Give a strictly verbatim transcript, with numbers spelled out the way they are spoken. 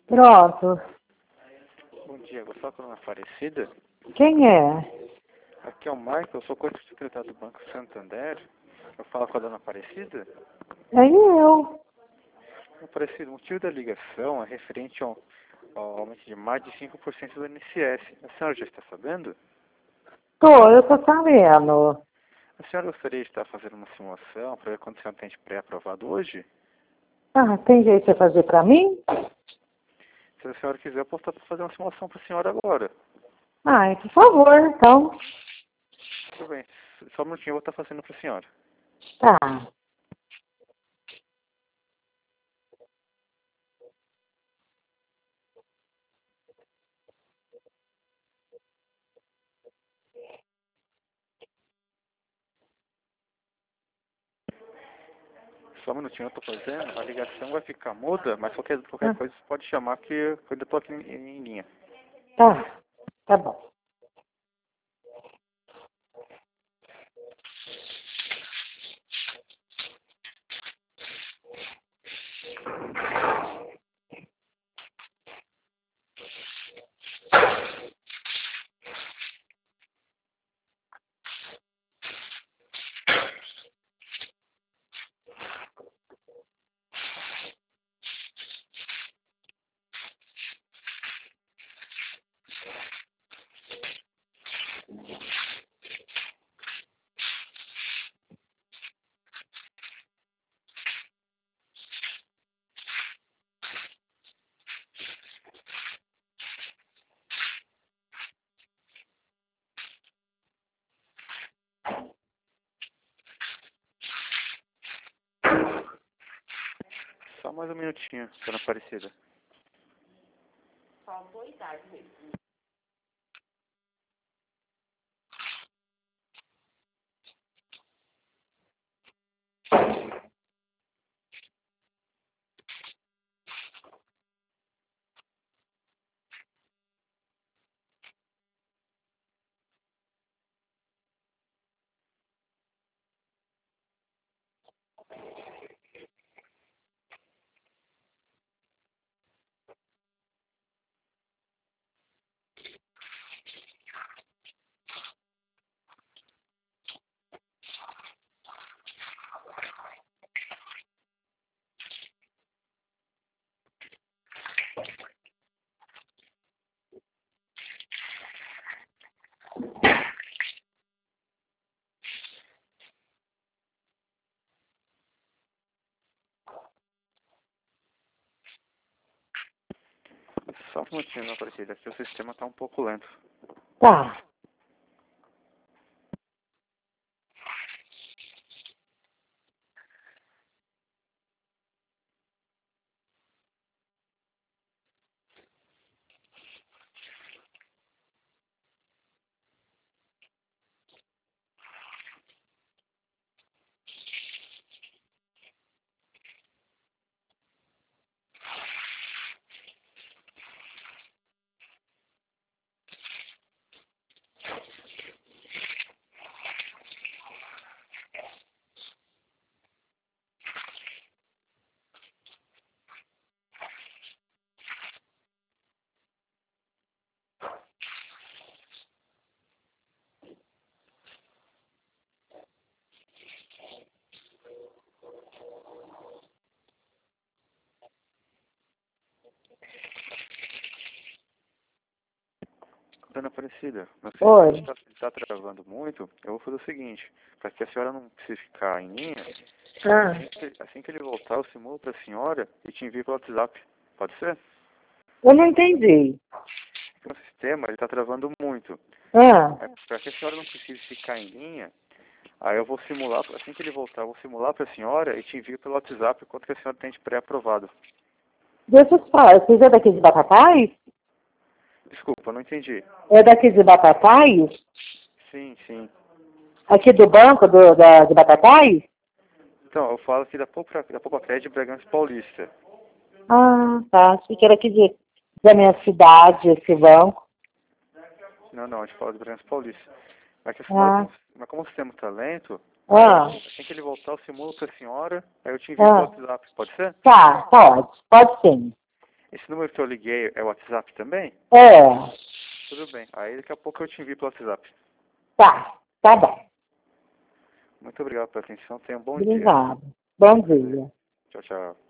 Pronto. Bom dia, gostou da Dona Aparecida? Quem é? Aqui é o Michael, eu sou corpo-secretário do Banco Santander. Eu falo com a Dona Aparecida. É eu. Dona Aparecida, o motivo da ligação é referente ao, ao aumento de mais de cinco por cento do I N S S. A senhora já está sabendo? Tô, eu tô sabendo. A senhora gostaria de estar fazendo uma simulação para ver quanto a senhora tem de pré-aprovado hoje? Ah, tem jeito de você fazer pra mim? Se a senhora quiser, eu posso estar fazer uma simulação para a senhora agora. Ai, por favor, então. Tudo bem, só um minutinho eu vou estar fazendo para a senhora. Tá. Só um minutinho, eu estou fazendo. A ligação vai ficar muda, mas qualquer, qualquer Ah, coisa você pode chamar que eu ainda estou aqui em, em linha. tá. Tá bom. Só mais um minutinho, Dona Aparecida. Só um minutinho, Dona Aparecida, aqui o sistema está um pouco lento. Tá. Dona Aparecida, meu Oi. sistema está travando muito. Eu vou fazer o seguinte, para que a senhora não precise ficar em linha, Ah, assim que, assim que ele voltar, eu simulo para a senhora e te envio pelo WhatsApp. Pode ser? eu não entendi. Porque o sistema está travando muito. Ah, Para que a senhora não precise ficar em linha, aí eu vou simular, assim que ele voltar, eu vou simular para a senhora e te envio pelo WhatsApp quanto que a senhora tem de pré-aprovado. deixa eu te falar. Você é daqui de Batatais? Desculpa, não entendi. É daqui de Batatais? Sim, sim. Aqui do banco do, da, de Batatais? Então, eu falo aqui da Poupa, da Poupa Crédito Bragança Paulista. Ah, tá. Achei que era aqui de, da minha cidade, esse banco. Não, não, a gente fala de Bragança Paulista. Mas, que a senhora, Ah, como, mas como o sistema está lento, aí eu, ah, assim que ele voltar, eu simulo para a senhora, aí eu te envio pelo ah. WhatsApp. Pode ser? Tá, pode. Pode sim. Esse número que eu liguei é o WhatsApp também? É, Tudo bem. Aí daqui a pouco eu te envio pelo WhatsApp. tá, tá bom. Muito obrigado pela atenção. Tenha um bom dia. Obrigada. Bom dia. Tchau, tchau.